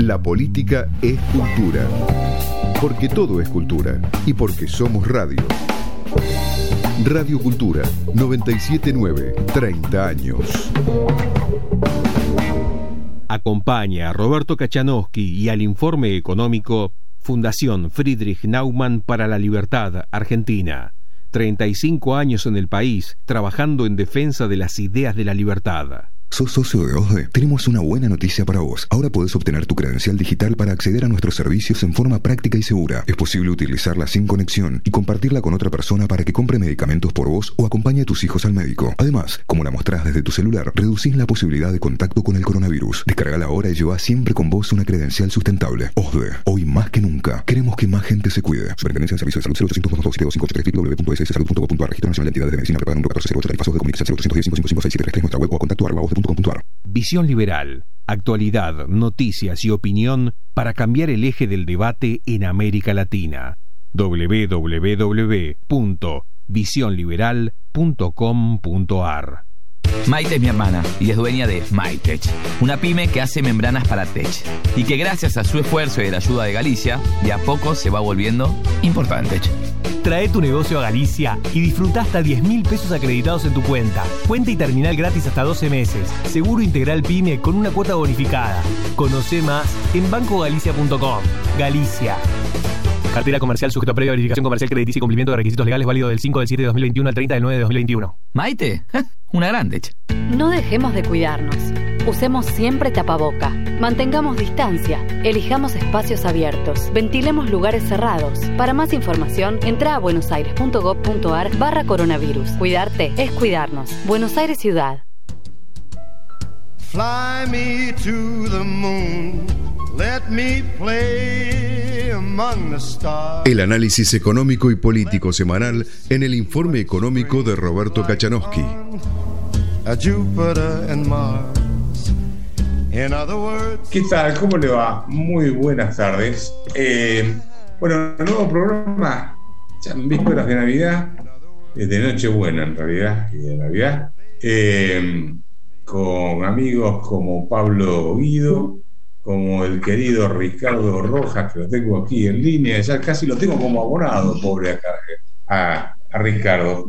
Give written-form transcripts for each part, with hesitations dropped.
La política es cultura. Porque todo es cultura. Y porque somos radio. Radio Cultura 979, 30 años. Acompaña a Roberto Kachanowski y al informe económico Fundación Friedrich Naumann para la Libertad, Argentina. 35 años en el país, trabajando en defensa de las ideas de la libertad. ¿Sos socio de OSDE? Tenemos una buena noticia para vos. Ahora podés obtener tu credencial digital para acceder a nuestros servicios en forma práctica y segura. Es posible utilizarla sin conexión y compartirla con otra persona para que compre medicamentos por vos o acompañe a tus hijos al médico. Además, como la mostrás desde tu celular, reducís la posibilidad de contacto con el coronavirus. Descargala ahora y lleva siempre con vos una credencial sustentable. OSDE, hoy más que nunca, queremos que más gente se cuide. Superintendencia de Servicios de Salud 0800-227-2583 www.sssalud.gov.ar. Registro Nacional de Entidades de Medicina preparado 1408 tarifazos de comunicación 0810-555-673 nuestra web o a contacto@voz.com.ar. Visión Liberal, actualidad, noticias y opinión para cambiar el eje del debate en América Latina. www.visionliberal.com.ar. Maite es mi hermana y es dueña de Maitech, una pyme que hace membranas para tech y que gracias a su esfuerzo y a la ayuda de Galicia, de a poco se va volviendo importante. Trae tu negocio a Galicia y disfruta hasta 10.000 pesos acreditados en tu cuenta. Cuenta y terminal gratis hasta 12 meses. Seguro integral PYME con una cuota bonificada. Conoce más en bancogalicia.com. Galicia. Cartera comercial sujeto a previa verificación comercial crediticia y cumplimiento de requisitos legales válido del 5 del 7 de 2021 al 30 del 9 de 2021. Maite, una grande. No dejemos de cuidarnos. Usemos siempre tapaboca. Mantengamos distancia. Elijamos espacios abiertos. Ventilemos lugares cerrados. Para más información, entra a buenosaires.gov.ar/coronavirus. Cuidarte es cuidarnos. Buenos Aires Ciudad. Fly me to the moon. Let me play among the stars. El análisis económico y político semanal en el informe económico de Roberto Kachanowski. ¿Qué tal? ¿Cómo le va? Muy buenas tardes. Bueno, nuevo programa, ya en vísperas de Navidad, de Nochebuena en realidad, y de Navidad, con amigos como Pablo Guido, como el querido Ricardo Rojas, que lo tengo aquí en línea, ya casi lo tengo como abonado, pobre acá, a Ricardo.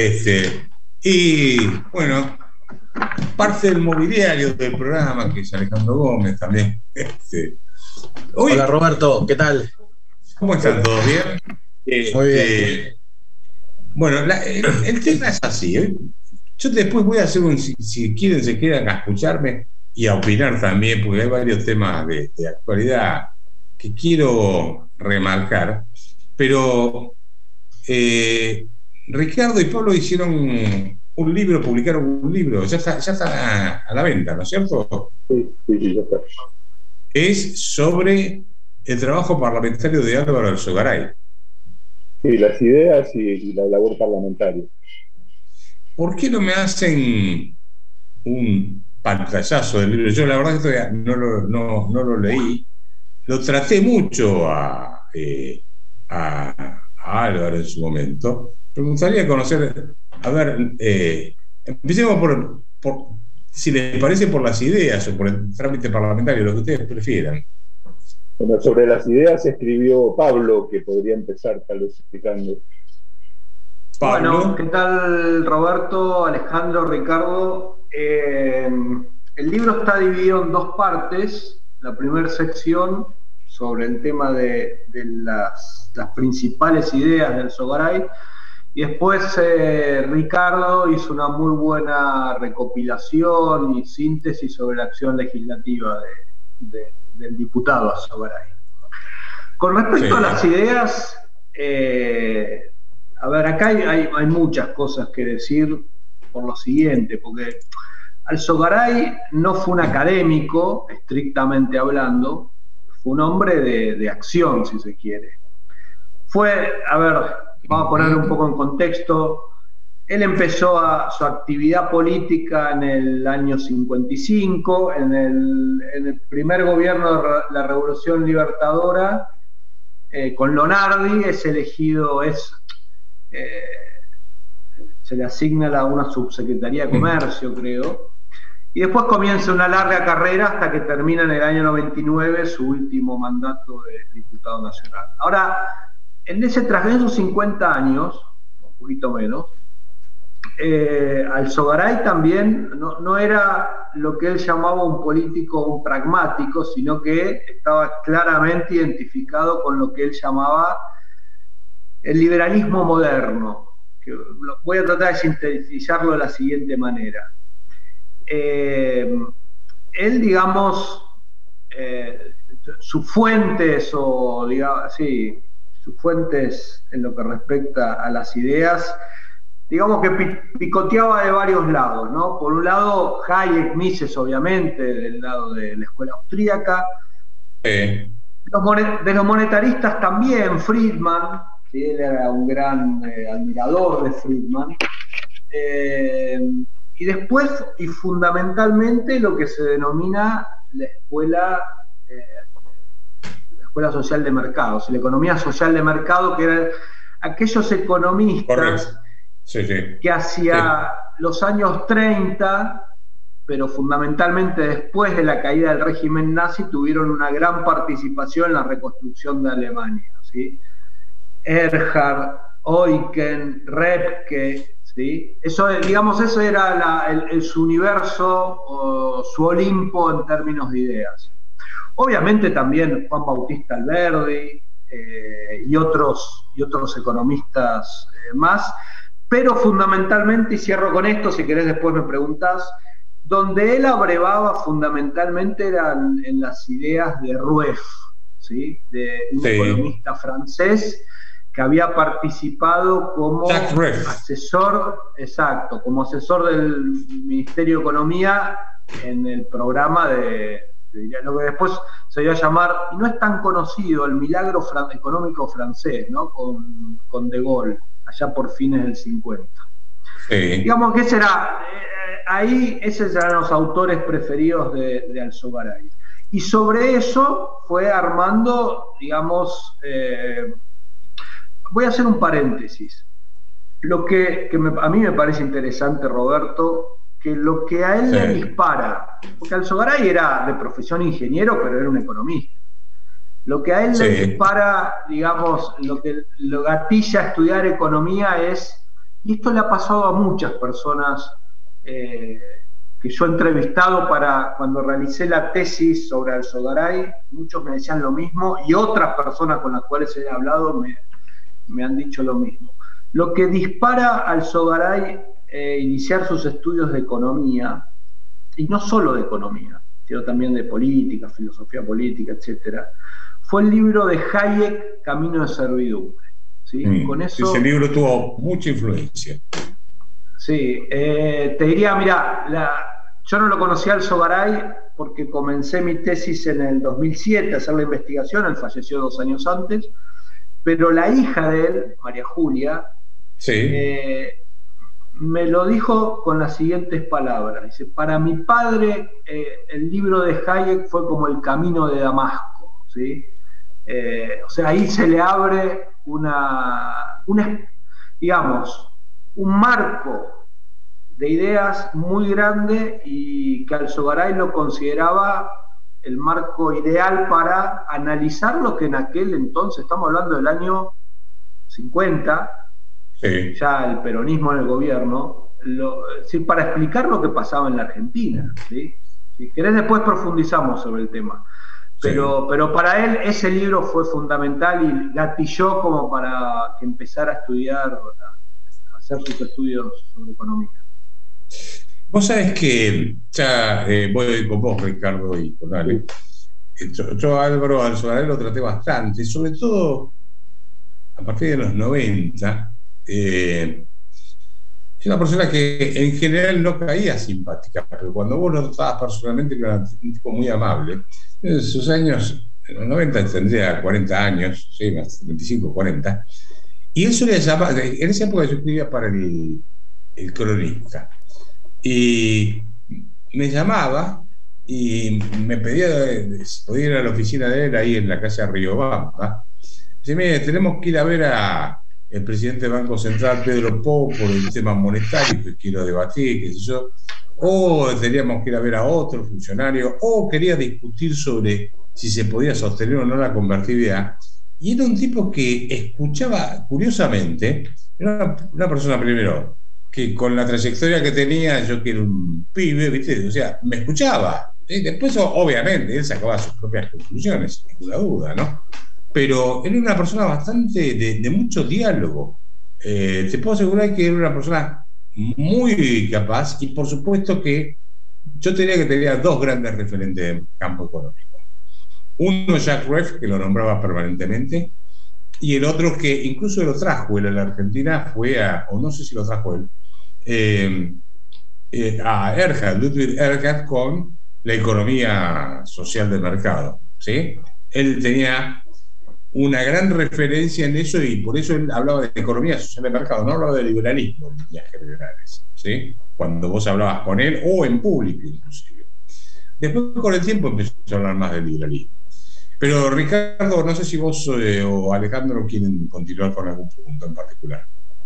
Y bueno, parte del mobiliario del programa, que es Alejandro Gómez también. Hola Roberto, ¿qué tal? ¿Cómo están? ¿Todos bien? Muy bien. Bueno, el tema es así. Yo después voy a hacer si quieren se quedan a escucharme y a opinar también, porque hay varios temas de actualidad que quiero remarcar, pero Ricardo y Pablo hicieron publicaron un libro, ya está a la venta, ¿no es cierto? Sí, ya está. Es sobre el trabajo parlamentario de Álvaro Alzogaray. Sí, las ideas y la labor parlamentaria. ¿Por qué no me hacen un pantallazo del libro? Yo la verdad que todavía no lo leí. Lo traté mucho a Álvaro en su momento. Pero me gustaría conocer, a ver, empecemos por si les parece, por las ideas o por el trámite parlamentario, lo que ustedes prefieran. Bueno, sobre las ideas escribió Pablo, que podría empezar tal vez explicando. Pablo. Bueno, ¿qué tal Roberto, Alejandro, Ricardo? El libro está dividido en dos partes. La primera sección sobre el tema de las principales ideas del Alzogaray, y después Ricardo hizo una muy buena recopilación y síntesis sobre la acción legislativa del diputado Alzogaray. Con respecto a las ideas, a ver, acá hay muchas cosas que decir por lo siguiente, porque Alzogaray no fue un académico, estrictamente hablando, fue un hombre de acción, si se quiere. Vamos a ponerlo un poco en contexto. Él empezó su actividad política en el año 55, en el primer gobierno de la Revolución Libertadora, con Lonardi, es elegido, se le asigna una subsecretaría de Comercio, creo, y después comienza una larga carrera hasta que termina en el año 99 su último mandato de diputado nacional. Ahora, en esos 50 años, un poquito menos, Alzogaray también no era lo que él llamaba un político, un pragmático, sino que estaba claramente identificado con lo que él llamaba el liberalismo moderno. Que voy a tratar de sintetizarlo de la siguiente manera. Él, digamos, sus fuentes, sus fuentes en lo que respecta a las ideas, digamos que picoteaba de varios lados, ¿no? Por un lado, Hayek, Mises, obviamente, del lado de la escuela austríaca. De los monetaristas también, Friedman, que él era un gran admirador de Friedman. Y después, y fundamentalmente, lo que se denomina la escuela social de mercados, la economía social de mercado, que eran aquellos economistas que hacia los años 30, pero fundamentalmente después de la caída del régimen nazi, tuvieron una gran participación en la reconstrucción de Alemania, ¿sí? Erhard, Eucken, Repke, ¿sí? Eso era su universo, o su Olimpo en términos de ideas. Obviamente también Juan Bautista Alberdi y otros economistas más, pero fundamentalmente, y cierro con esto, si querés después me preguntás, donde él abrevaba fundamentalmente eran en las ideas de Rueff, ¿sí? De un economista francés que había participado como asesor, como asesor del Ministerio de Economía en el programa de lo que después se iba a llamar, y no es tan conocido, el milagro económico francés, ¿no? Con De Gaulle, allá por fines del 50. Digamos que esos eran los autores preferidos de Alzogaray. Y sobre eso fue armando, digamos, voy a hacer un paréntesis. Lo que a mí me parece interesante, Roberto, que lo que a él le dispara, porque Alzogaray era de profesión ingeniero, pero era un economista. Lo que a él le dispara, digamos, lo que lo gatilla a estudiar economía es, y esto le ha pasado a muchas personas que yo he entrevistado cuando realicé la tesis sobre Alzogaray, muchos me decían lo mismo, y otras personas con las cuales he hablado me han dicho lo mismo. Lo que dispara a Alzogaray iniciar sus estudios de economía, y no solo de economía, sino también de política, filosofía política, etcétera, fue el libro de Hayek, Camino de Servidumbre. ¿Sí? Con eso, ese libro tuvo mucha influencia. Sí, te diría, mira, yo no lo conocía al Alzogaray porque comencé mi tesis en el 2007 a hacer la investigación, él falleció 2 años antes, pero la hija de él, María Julia, me lo dijo con las siguientes palabras. Dice, para mi padre el libro de Hayek fue como el camino de Damasco, ¿sí? O sea, ahí se le abre digamos, un marco de ideas muy grande, y que Alzogaray lo consideraba el marco ideal para analizar lo que en aquel entonces, estamos hablando del año 50, ya el peronismo en el gobierno, para explicar lo que pasaba en la Argentina, ¿sí? Si querés después profundizamos sobre el tema. Pero para él ese libro fue fundamental y gatilló como para que empezara a estudiar, a hacer sus estudios sobre economía. Vos sabés que, ya voy con vos, Ricardo, y con Ale. Yo Álvaro Alzogaray lo traté bastante, sobre todo a partir de los 90. Es una persona que en general no caía simpática, pero cuando vos lo tratabas personalmente era un tipo muy amable. En sus años, en los 90 tendría 40 años, sí, más 25, 40, y él solía llamar, en esa época yo escribía para el Cronista, y me llamaba y me pedía si podía ir a la oficina de él ahí en la calle Riobamba. Dice, mire, tenemos que ir a ver a el presidente del Banco Central, Pedro Pou, por el tema monetario que quiero debatir, qué sé yo. o teníamos que ir a ver a otro funcionario, o quería discutir sobre si se podía sostener o no la convertibilidad. Y era un tipo que escuchaba, curiosamente, era una persona primero, que con la trayectoria que tenía, yo que era un pibe, ¿viste? O sea, me escuchaba. ¿Sí? Después, obviamente, él sacaba sus propias conclusiones, sin ninguna duda, ¿no? Pero era una persona bastante de mucho diálogo. Te puedo asegurar que era una persona muy capaz, y por supuesto que yo tenía dos grandes referentes en campo económico. Uno, Jacques Rueff, que lo nombraba permanentemente, y el otro que incluso lo trajo él a la Argentina, o no sé si lo trajo él, a Erhard, Ludwig Erhard, con la economía social de mercado, ¿sí? Él tenía una gran referencia en eso, y por eso él hablaba de economía social de mercado, no hablaba de liberalismo en líneas generales, ¿sí? Cuando vos hablabas con él, o en público inclusive. Después, con el tiempo, empezó a hablar más de liberalismo. Pero Ricardo, no sé si vos o Alejandro quieren continuar con algún punto en particular.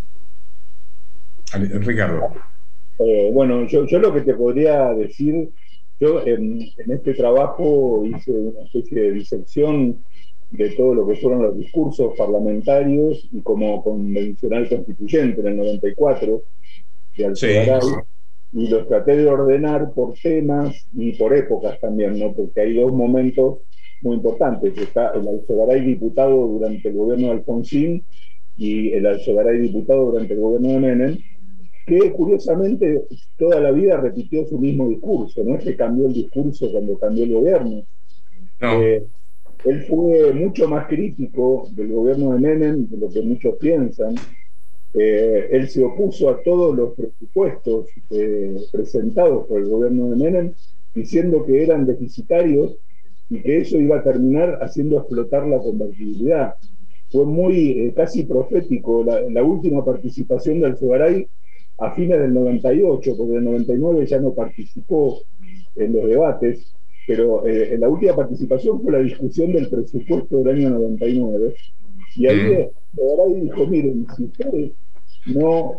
Ricardo. Bueno, yo lo que te podría decir, yo en este trabajo hice una especie de disección de todo lo que fueron los discursos parlamentarios y como convencional constituyente en el 94 de Alzogaray, y los traté de ordenar por temas y por épocas también, ¿no? Porque hay dos momentos muy importantes. Está el Alzogaray diputado durante el gobierno de Alfonsín y el Alzogaray diputado durante el gobierno de Menem, que curiosamente toda la vida repitió su mismo discurso. No es que cambió el discurso cuando cambió el gobierno. No. Él fue mucho más crítico del gobierno de Menem de lo que muchos piensan. Él se opuso a todos los presupuestos presentados por el gobierno de Menem, diciendo que eran deficitarios y que eso iba a terminar haciendo explotar la convertibilidad. Fue muy casi profético la última participación de Alzogaray a fines del 98, porque en el 99 ya no participó en los debates, pero en la última participación fue la discusión del presupuesto del año 99, y ahí Alzogaray dijo: miren, si ustedes no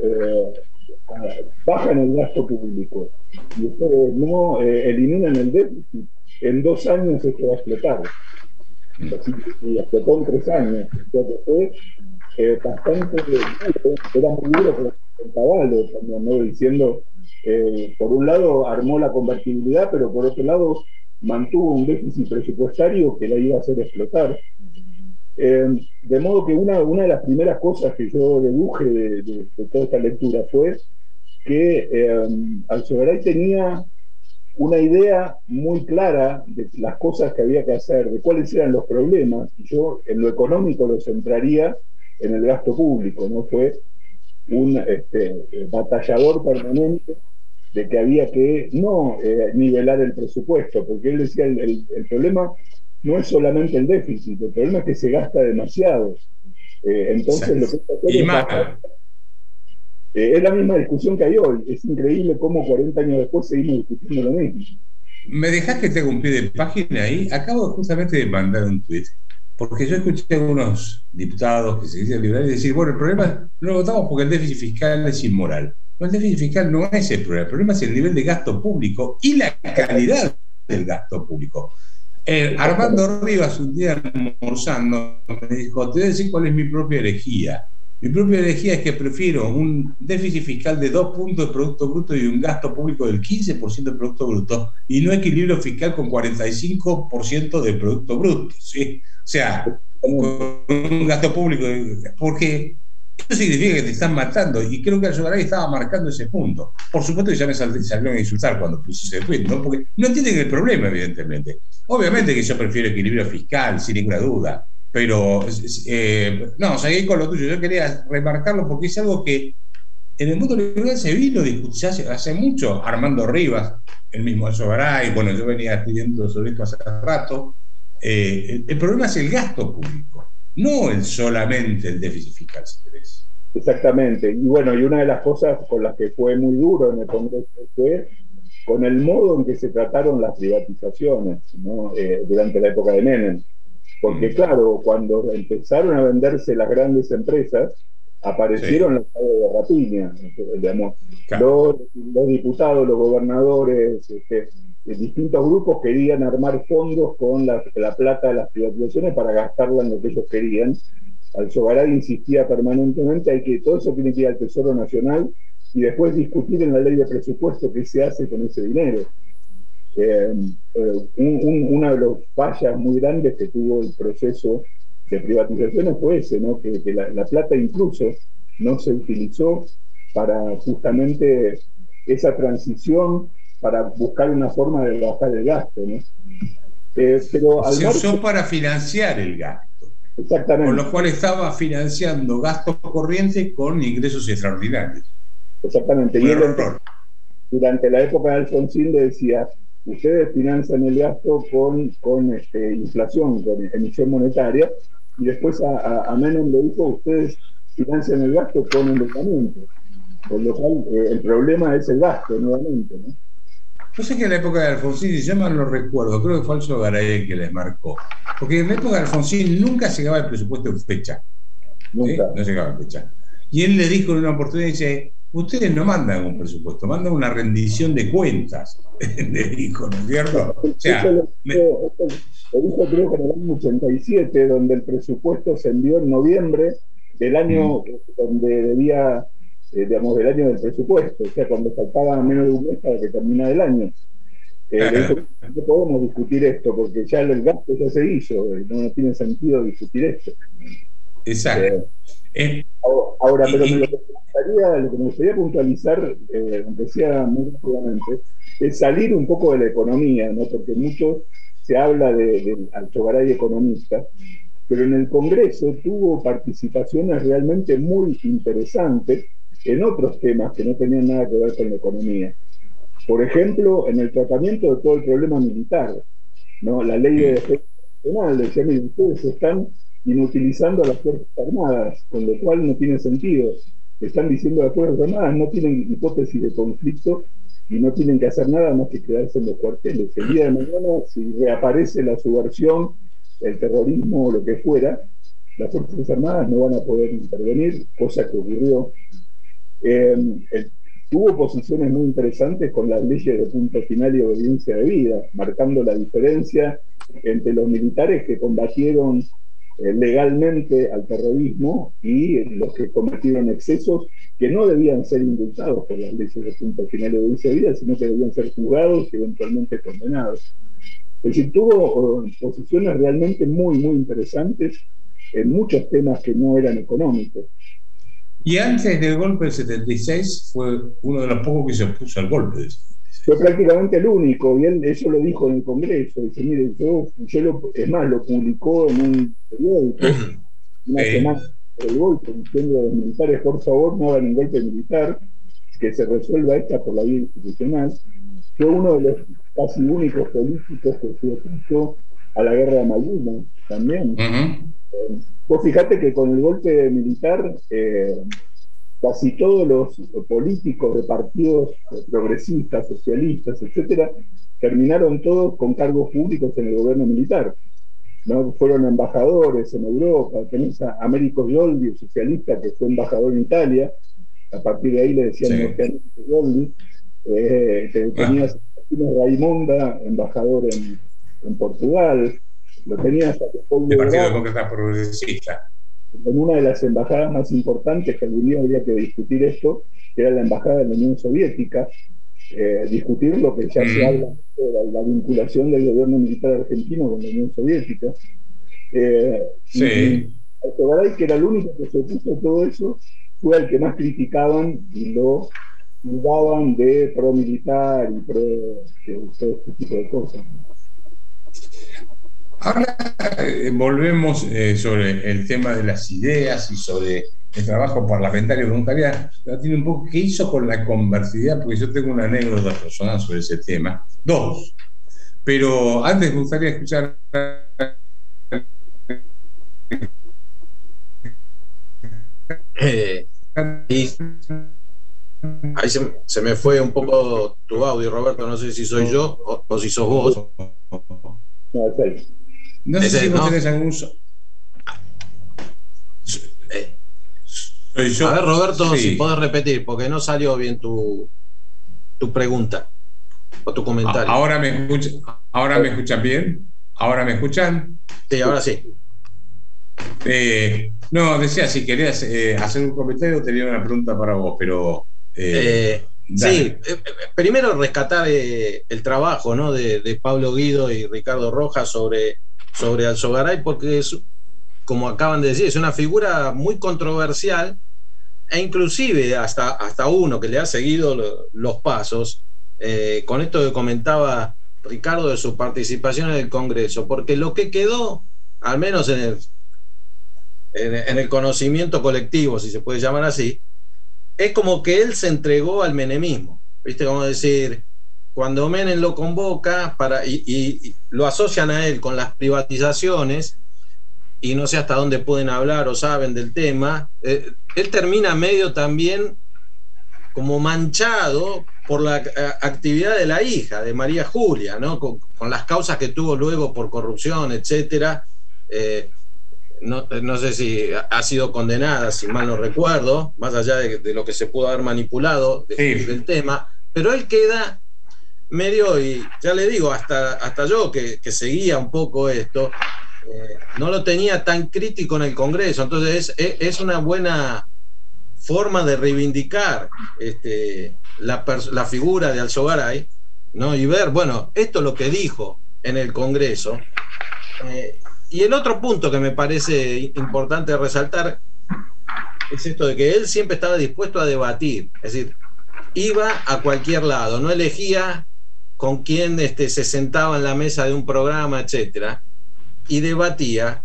bajan el gasto público y ustedes no eliminan el déficit, en 2 años esto va a explotar. Así, y explotó en 3 años. Entonces fue bastante duro, era muy duro con Cavallo también, ¿no? Diciendo, por un lado armó la convertibilidad, pero por otro lado mantuvo un déficit presupuestario que la iba a hacer explotar. De modo que una de las primeras cosas que yo deduje de toda esta lectura fue que Alzogaray tenía una idea muy clara de las cosas que había que hacer, de cuáles eran los problemas, y yo en lo económico lo centraría en el gasto público, ¿no? Fue un batallador permanente de que había que no nivelar el presupuesto, porque él decía el problema no es solamente el déficit, el problema es que se gasta demasiado. Entonces lo que hay que hacer es la misma discusión que hay hoy. Es increíble cómo 40 años después seguimos discutiendo lo mismo. ¿Me dejás que te haga un pie de página ahí? Acabo justamente de mandar un tuit, porque yo escuché a algunos diputados que se dicen liberales decir: bueno, el problema no lo votamos porque el déficit fiscal es inmoral. No, el déficit fiscal no es el problema es el nivel de gasto público y la calidad del gasto público. Armando Rivas, un día almorzando, me dijo: te voy a decir cuál es mi propia herejía. Mi propia herejía es que prefiero un déficit fiscal de 2 puntos de Producto Bruto y un gasto público del 15% del Producto Bruto, y no equilibrio fiscal con 45% del Producto Bruto, ¿sí? O sea, con un gasto público, porque eso significa que te están matando, y creo que Alzogaray estaba marcando ese punto. Por supuesto que ya me salieron a insultar cuando puse ese tweet, ¿no? Porque no entienden el problema, evidentemente. Obviamente que yo prefiero equilibrio fiscal, sin ninguna duda, pero no, seguí con lo tuyo. Yo quería remarcarlo porque es algo que en el mundo liberal se vino discutiendo hace mucho. Armando Rivas, el mismo Alzogaray, bueno, yo venía escribiendo sobre esto hace rato. El problema es el gasto público, no solamente el déficit fiscal, si querés. Exactamente. Y bueno, y una de las cosas con las que fue muy duro en el Congreso fue con el modo en que se trataron las privatizaciones, ¿no? Durante la época de Menem. Porque claro, cuando empezaron a venderse las grandes empresas, aparecieron las claves de rapiña, digamos, claro. Los diputados, los gobernadores, distintos grupos querían armar fondos con la plata de las privatizaciones para gastarla en lo que ellos querían. Alzogaray insistía permanentemente en que todo eso tiene que ir al Tesoro Nacional y después discutir en la ley de presupuesto qué se hace con ese dinero. Una de las fallas muy grandes que tuvo el proceso de privatizaciones fue ese, ¿no? que la plata incluso no se utilizó para justamente esa transición, para buscar una forma de bajar el gasto, ¿no? Pero se usó para financiar el gasto. Exactamente. Con lo cual estaba financiando gastos corrientes con ingresos extraordinarios. Exactamente. Y él, durante la época de Alfonsín, le decía: ustedes financian el gasto con inflación, con emisión monetaria, y después a Menem le dijo: ustedes financian el gasto con endeudamiento. Con lo cual, el problema es el gasto, nuevamente, ¿no? Yo sé que en la época de Alfonsín, yo mal no recuerdo, creo que fue Alzogaray que les marcó, porque en la época de Alfonsín nunca llegaba el presupuesto en fecha. Nunca. ¿Sí? No llegaba en fecha. Y él le dijo en una oportunidad, dice: ustedes no mandan un presupuesto, mandan una rendición de cuentas. Le dijo, ¿no es cierto? O sea, lo dijo creo que en el año 87, donde el presupuesto se envió en noviembre del año donde debía, digamos, del año del presupuesto, o sea, cuando faltaba menos de un mes para que terminara el año. No podemos discutir esto, porque ya el gasto ya se hizo, no tiene sentido discutir esto. Exacto. Ahora, pero lo que me gustaría puntualizar, aunque sea muy rápidamente, es salir un poco de la economía, ¿no? Porque mucho se habla de Alzogaray economista, pero en el Congreso tuvo participaciones realmente muy interesantes en otros temas que no tenían nada que ver con la economía. Por ejemplo, en el tratamiento de todo el problema militar, ¿no? La ley de defensa nacional decía: miren, ustedes están inutilizando a las Fuerzas Armadas, con lo cual no tiene sentido. Están diciendo a las Fuerzas Armadas no tienen hipótesis de conflicto y no tienen que hacer nada más que quedarse en los cuarteles. El día de mañana, si reaparece la subversión, el terrorismo o lo que fuera, las Fuerzas Armadas no van a poder intervenir, cosa que ocurrió. Tuvo posiciones muy interesantes con las leyes de punto final y obediencia debida, marcando la diferencia entre los militares que combatieron legalmente al terrorismo y los que cometieron excesos que no debían ser indultados por las leyes de punto final y obediencia debida, sino que debían ser juzgados y eventualmente condenados. Es decir, tuvo posiciones realmente muy, muy interesantes en muchos temas que no eran económicos. Y antes del golpe del 76 fue uno de los pocos que se opuso al golpe. Fue prácticamente el único, y eso lo dijo en el Congreso. Dice: mire, es más, lo publicó en un periódico una semana por el golpe, diciendo a los militares: por favor, no hagan un golpe militar, que se resuelva esta por la vía institucional. Fue uno de los casi únicos políticos que se opuso a la guerra de Malvinas también. Vos fijate que con el golpe militar casi todos los políticos de partidos progresistas, socialistas, etcétera, terminaron todos con cargos públicos en el gobierno militar, ¿no? Fueron embajadores en Europa. Tenés a Américo Yoldi, el socialista, que fue embajador en Italia. A partir de ahí le decían Américo Yoldi. Tenías a Raimonda, embajador en Portugal. Lo tenías a el Partido Demócrata Progresista. En una de las embajadas más importantes, que algún día habría que discutir esto, que era la embajada de la Unión Soviética, discutir lo que ya se habla de la vinculación del gobierno militar argentino con la Unión Soviética. Y Alzogaray, que era el único que se opuso a todo eso, fue el que más criticaban y lo dudaban de pro-militar y todo este tipo de cosas. Ahora volvemos sobre el tema de las ideas y sobre el trabajo parlamentario. Me gustaría debatir un poco qué hizo con la conversidad, porque yo tengo una anécdota personal sobre ese tema. Dos. Pero antes me gustaría escuchar ahí se me fue un poco tu audio, Roberto. No sé si soy yo o si sos vos. No sé si vos tenés algún... Soy yo. A ver, Roberto, Sí. si podés repetir, porque no salió bien tu pregunta o tu comentario. ¿Ahora me escuchan bien? ¿Ahora me escuchan? Sí, ahora sí. No, decía, si querías hacer un comentario, tenía una pregunta para vos, pero... sí, primero rescatar el trabajo, ¿no? de Pablo Guido y Ricardo Rojas sobre Alzogaray, porque es, como acaban de decir, es una figura muy controversial, e inclusive hasta uno que le ha seguido los pasos, con esto que comentaba Ricardo de su participación en el Congreso, porque lo que quedó, al menos en el conocimiento colectivo, si se puede llamar así, es como que él se entregó al menemismo, ¿viste? Como decir, cuando Menem lo convoca y lo asocian a él con las privatizaciones, y no sé hasta dónde pueden hablar o saben del tema, él termina medio también como manchado por la actividad de la hija, de María Julia, ¿no? Con las causas que tuvo luego por corrupción, etcétera. No sé si ha sido condenada, si mal no recuerdo, más allá de lo que se pudo haber manipulado del tema, pero él queda medio, y ya le digo, hasta yo que seguía un poco esto, no lo tenía tan crítico en el Congreso. Entonces es una buena forma de reivindicar la figura de Alzogaray, ¿no? Y ver, bueno, esto es lo que dijo en el Congreso. Y el otro punto que me parece importante resaltar es esto de que él siempre estaba dispuesto a debatir, es decir, iba a cualquier lado, no elegía con quién se sentaba en la mesa de un programa, etcétera, y debatía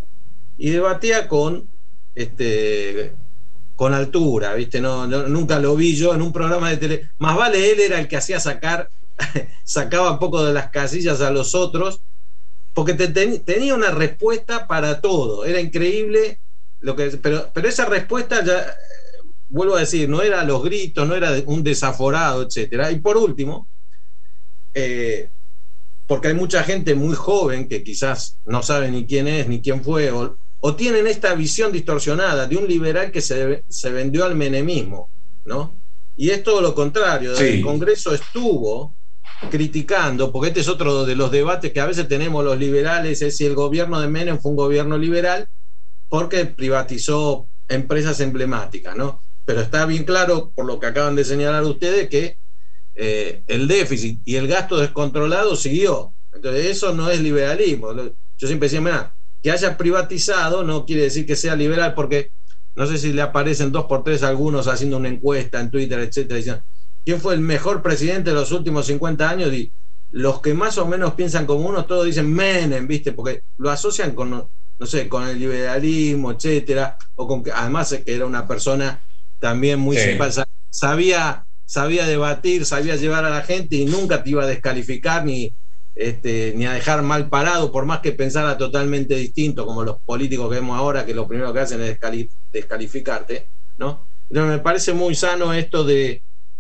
con altura, ¿viste? No, nunca lo vi yo en un programa de tele. Más vale él era el que hacía sacaba un poco de las casillas a los otros, porque tenía una respuesta para todo. Era increíble pero esa respuesta, ya vuelvo a decir, no era a los gritos, no era un desaforado, etcétera. Y por último, porque hay mucha gente muy joven que quizás no sabe ni quién es ni quién fue, o tienen esta visión distorsionada de un liberal que se vendió al menemismo, ¿no? Y es todo lo contrario. Sí. El Congreso estuvo criticando, porque este es otro de los debates que a veces tenemos los liberales, es si el gobierno de Menem fue un gobierno liberal porque privatizó empresas emblemáticas, ¿no? Pero está bien claro, por lo que acaban de señalar ustedes, que el déficit y el gasto descontrolado siguió. Entonces eso no es liberalismo. Yo siempre decía, mira, que haya privatizado no quiere decir que sea liberal, porque no sé si le aparecen 2x3 algunos haciendo una encuesta en Twitter, etcétera, diciendo quién fue el mejor presidente de los últimos 50 años, y los que más o menos piensan como uno, todos dicen Menem, ¿viste? Porque lo asocian con, no sé, con el liberalismo, etcétera, o con que además que era una persona también muy simpática, sabía debatir, sabía llevar a la gente y nunca te iba a descalificar ni a dejar mal parado, por más que pensara totalmente distinto, como los políticos que vemos ahora, que lo primero que hacen es descalificarte, ¿no? Entonces me parece muy sano esto de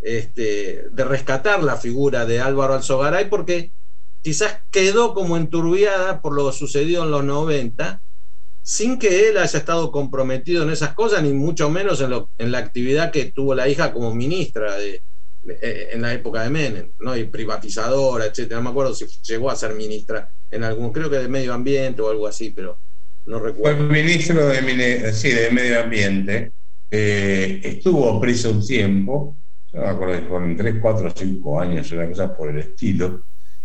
rescatar la figura de Álvaro Alzogaray, porque quizás quedó como enturbiada por lo sucedido en los 90, sin que él haya estado comprometido en esas cosas, ni mucho menos en la actividad que tuvo la hija como ministra en la época de Menem, ¿no? Y privatizadora, etcétera. No me acuerdo si llegó a ser ministra en algún, creo que de Medio Ambiente o algo así, pero no recuerdo. Fue ministro de Medio Ambiente, estuvo preso un tiempo, no me acuerdo, con 3, 4, 5 años, una cosa por el estilo.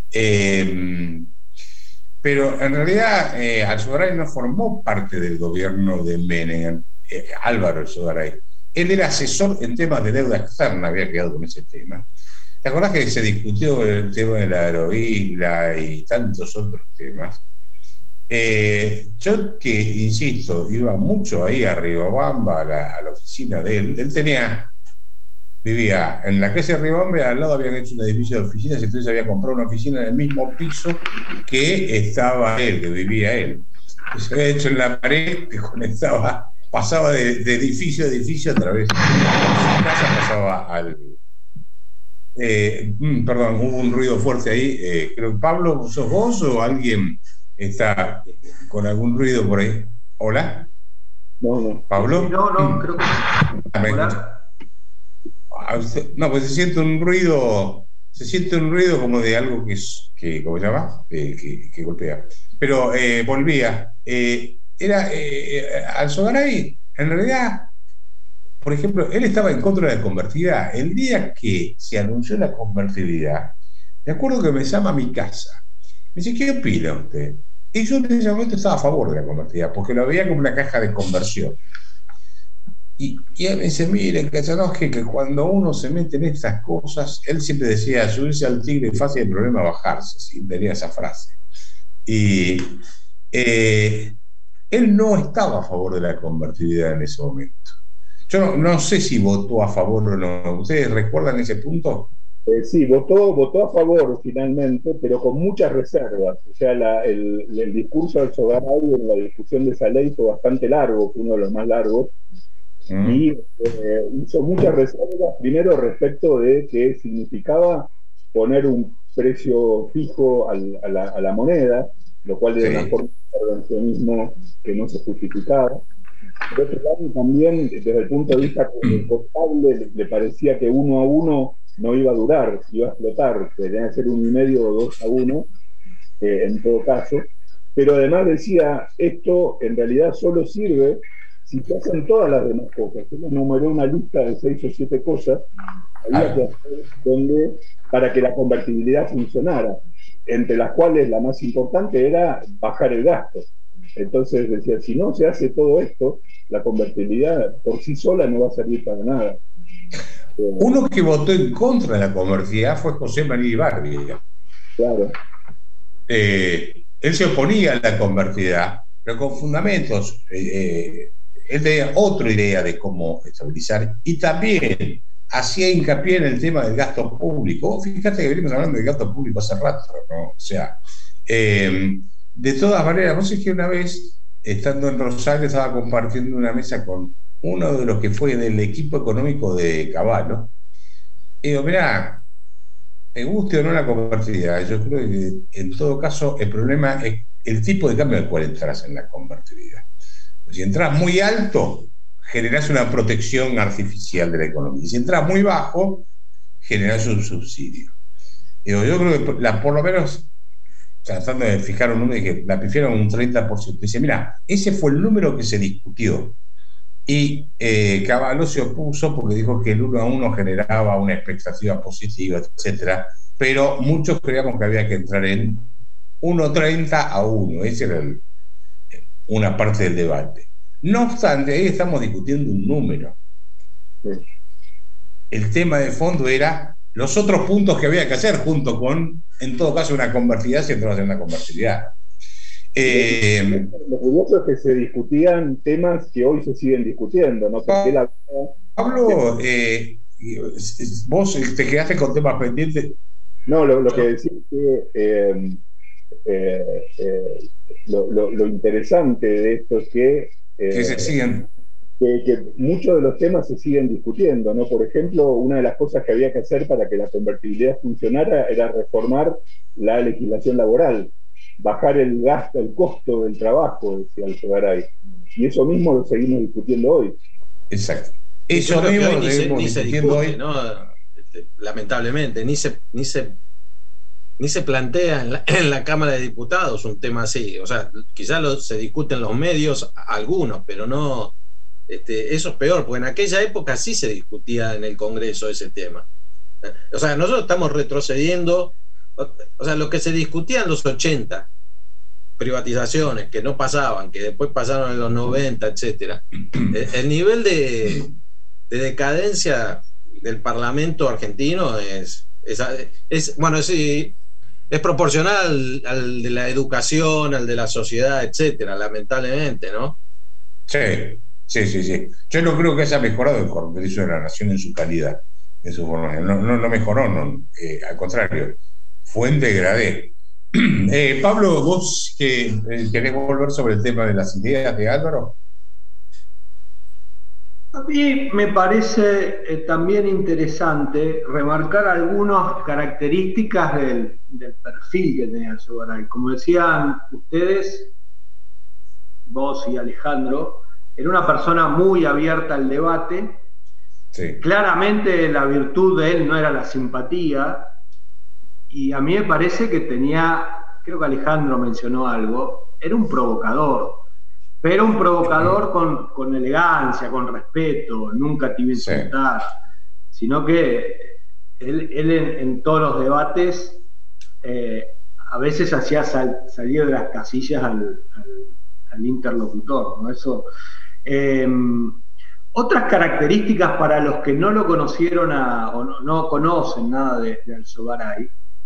Pero en realidad Alzogaray no formó parte del gobierno de Menem, Álvaro Alzogaray. Él era asesor en temas de deuda externa, había quedado con ese tema. ¿Te acordás que se discutió el tema de la aeroisla y tantos otros temas? Yo que, insisto, iba mucho ahí a Riobamba, a la oficina de él. Él vivía en la calle de Riobamba, al lado habían hecho un edificio de oficinas, entonces había comprado una oficina en el mismo piso que estaba él, que vivía él. Se había hecho en la pared que conectaba, pasaba de edificio a edificio a través de su casa, pasaba al... perdón, hubo un ruido fuerte ahí. Creo que Pablo, ¿sos vos o alguien está con algún ruido por ahí? ¿Hola? No. ¿Pablo? No, creo que no. Hola. No, pues se siente un ruido como de algo que ¿cómo se llama? Que golpea. Pero volvía. Alzogaray, en realidad, por ejemplo, él estaba en contra de la convertibilidad. El día que se anunció la convertibilidad, me acuerdo que me llama a mi casa. Me dice, ¿qué opina usted? Y yo en ese momento estaba a favor de la convertibilidad, porque lo veía como una caja de conversión. Y él me dice, miren, Kachanowski, que cuando uno se mete en estas cosas, él siempre decía, subirse al tigre es fácil, el problema es bajarse, ¿sí? Tenía esa frase. Y él no estaba a favor de la convertibilidad en ese momento. Yo no sé si votó a favor o no. ¿Ustedes recuerdan ese punto? Sí, votó a favor finalmente, pero con muchas reservas. O sea, el discurso de Alzogaray en la discusión de esa ley fue bastante largo, fue uno de los más largos, y hizo muchas reservas, primero respecto de que significaba poner un precio fijo a la moneda, lo cual era una forma de intervencionismo que no se justificaba. Por otro lado, también, desde el punto de vista contable, le parecía que 1-1 no iba a durar, iba a explotar, tenía que ser 1,5 o 2-1, en todo caso. Pero además decía, esto en realidad solo sirve si se hacen todas las demás cosas. Él enumeró una lista de 6 o 7 cosas había que hacer para que la convertibilidad funcionara, entre las cuales la más importante era bajar el gasto. Entonces decía, si no se hace todo esto, la convertibilidad por sí sola no va a servir para nada. Uno que votó en contra de la convertibilidad fue José María Ibarri. Claro. Él se oponía a la convertibilidad, pero con fundamentos. Él tenía otra idea de cómo estabilizar y también hacía hincapié en el tema del gasto público. Fíjate que venimos hablando del gasto público hace rato, ¿no? O sea, de todas maneras, vos sabés que una vez, estando en Rosario, estaba compartiendo una mesa con uno de los que fue del equipo económico de Cavallo. Y digo, mirá, me guste o no la convertibilidad, yo creo que en todo caso el problema es el tipo de cambio al cual entras en la convertibilidad. Si entras muy alto, generás una protección artificial de la economía. Si entras muy bajo, generás un subsidio. Digo, yo creo que por lo menos, tratando de fijar un número, que la pifiaron un 30%. Dice, mira, ese fue el número que se discutió. Y Cavallo se opuso porque dijo que el 1-1 generaba una expectativa positiva, etcétera. Pero muchos creíamos que había que entrar en 1,30-1. Esa era una parte del debate. No obstante, ahí estamos discutiendo un número. El tema de fondo era los otros puntos que había que hacer, junto con, en todo caso, una convertibilidad, si entramos en una convertibilidad. Lo curioso es que se discutían temas que hoy se siguen discutiendo, ¿no? Porque Pablo, vos te quedaste con temas pendientes. No, lo que decía es que lo interesante de esto es que se siguen. Que muchos de los temas se siguen discutiendo, ¿no? Por ejemplo, una de las cosas que había que hacer para que la convertibilidad funcionara era reformar la legislación laboral, bajar el gasto, el costo del trabajo, decía Alzogaray. Y eso mismo lo seguimos discutiendo hoy. Exacto. Eso mismo lo seguimos discutiendo hoy, ¿no? Lamentablemente, ni se plantea en la Cámara de Diputados un tema así. O sea, quizás se discuten en los medios algunos, pero no. Eso es peor, porque en aquella época sí se discutía en el Congreso ese tema. O sea, nosotros estamos retrocediendo. O sea, lo que se discutía en los 80, privatizaciones que no pasaban, que después pasaron en los 90, etcétera. El nivel de decadencia del Parlamento argentino es proporcional al de la educación, al de la sociedad, etcétera, lamentablemente, ¿no? Sí. Yo no creo que haya mejorado el Congreso de la Nación en su calidad, en su formación. No mejoró, al contrario, fue en degradé. Pablo, ¿vos querés volver sobre el tema de las ideas de Álvaro? A mí me parece también interesante remarcar algunas características del perfil que tenía Alzogaray. Como decían ustedes, vos y Alejandro, era una persona muy abierta al debate. Sí. Claramente la virtud de él no era la simpatía, y a mí me parece que tenía, creo que Alejandro mencionó algo, era un provocador, pero un provocador con elegancia, con respeto, nunca te iba a insultar, sino que él en todos los debates a veces hacía salir de las casillas al interlocutor, ¿no? Eso. Otras características para los que no lo conocieron o no conocen nada de Alzogaray.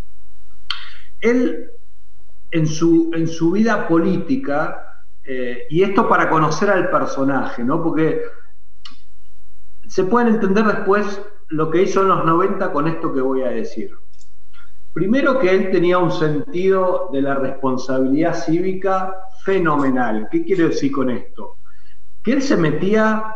Él en su vida política, y esto para conocer al personaje, ¿no? Porque se pueden entender después lo que hizo en los 90 con esto que voy a decir. Primero, que él tenía un sentido de la responsabilidad cívica fenomenal. ¿Qué quiero decir con esto? Que él se metía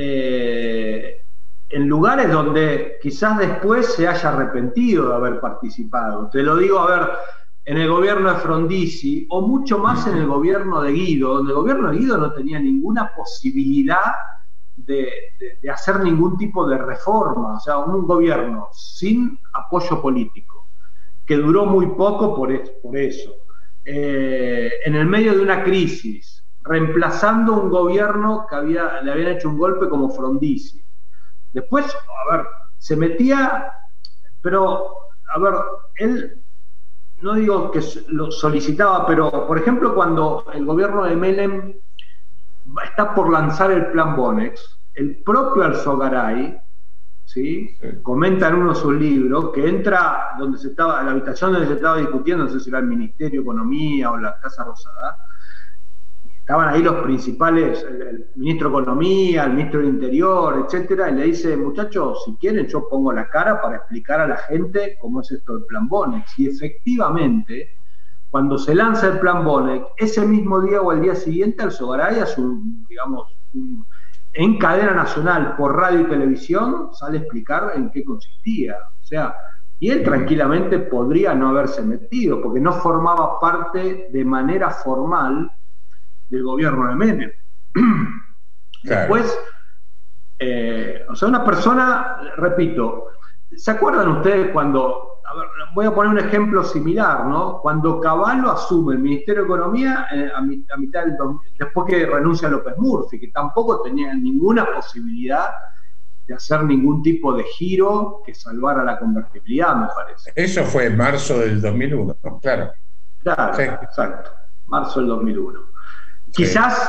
en lugares donde quizás después se haya arrepentido de haber participado. Te lo digo, a ver, en el gobierno de Frondizi, o mucho más en el gobierno de Guido, donde el gobierno de Guido no tenía ninguna posibilidad de hacer ningún tipo de reforma, o sea, un gobierno sin apoyo político, que duró muy poco por eso. En el medio de una crisis, reemplazando un gobierno que le habían hecho un golpe como Frondizi. Después, a ver, se metía, pero, a ver, él, no digo que lo solicitaba, pero, por ejemplo, cuando el gobierno de Menem está por lanzar el plan Bonex, el propio Alzogaray, ¿sí? Comenta en uno de sus libros que entra la habitación donde se estaba discutiendo, no sé si era el Ministerio de Economía o la Casa Rosada. Estaban ahí los principales, el ministro de Economía, el ministro del Interior, etcétera, y le dice: muchachos, si quieren yo pongo la cara para explicar a la gente cómo es esto del plan Bonex. Y efectivamente, cuando se lanza el plan Bonex, ese mismo día o el día siguiente, Alzogaray en cadena nacional, por radio y televisión, sale a explicar en qué consistía. O sea, y él tranquilamente podría no haberse metido, porque no formaba parte de manera formal del gobierno de Menem. Claro. Después, o sea, una persona, repito, ¿se acuerdan ustedes cuando, a ver, voy a poner un ejemplo similar, ¿no? Cuando Cavallo asume el Ministerio de Economía a mitad del 2000, después que renuncia a López Murphy, que tampoco tenía ninguna posibilidad de hacer ningún tipo de giro que salvara la convertibilidad, me parece. Eso fue en marzo del 2001, claro. Claro, sí. Exacto, marzo del 2001. Quizás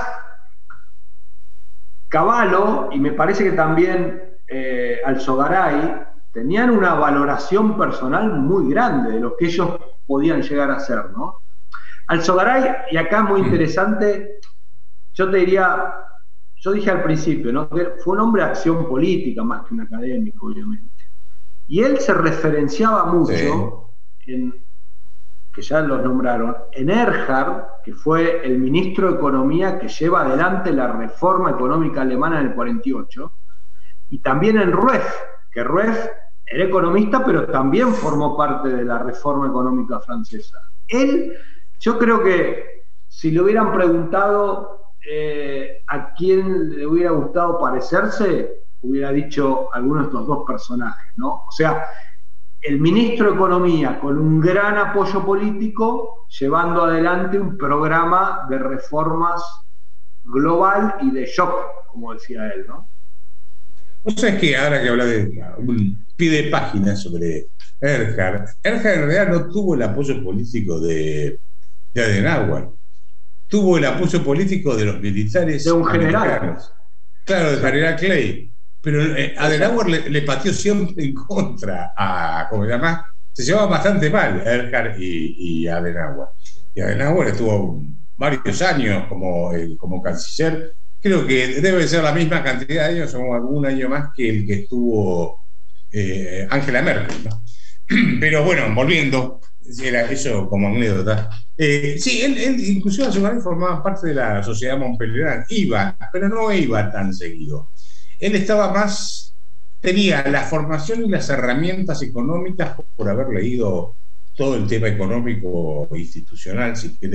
Cavallo, y me parece que también Alzogaray, tenían una valoración personal muy grande de lo que ellos podían llegar a hacer, ¿no? Alzogaray, y acá muy interesante, yo te diría, yo dije al principio, ¿no?, que fue un hombre de acción política más que un académico, obviamente. Y él se referenciaba mucho que ya los nombraron, en Erhard, que fue el ministro de Economía que lleva adelante la reforma económica alemana en el 48, y también en Rueff, que Rueff era economista, pero también formó parte de la reforma económica francesa. Él, yo creo que si le hubieran preguntado a quién le hubiera gustado parecerse, hubiera dicho alguno de estos dos personajes, ¿no? O sea, el ministro de Economía con un gran apoyo político, llevando adelante un programa de reformas global y de shock, como decía él, ¿no? ¿Vos sabés que ahora que habla de un pie de página sobre Erhard en realidad no tuvo el apoyo político de Adenauer, tuvo el apoyo político de los militares de un general, claro, del general Clay. Pero Adenauer le pateó siempre en contra a, ¿cómo se llama? Se llevaba bastante mal Erhard y Adenauer. Y Adenauer estuvo varios años como canciller. Creo que debe ser la misma cantidad de años o algún año más que el que estuvo Angela Merkel, ¿no? Pero bueno, volviendo, era eso como anécdota. Sí, él inclusive Alzogaray formaba parte de la Sociedad Montpellier, pero no iba tan seguido. Él estaba más, tenía la formación y las herramientas económicas por haber leído todo el tema económico institucional, si querés,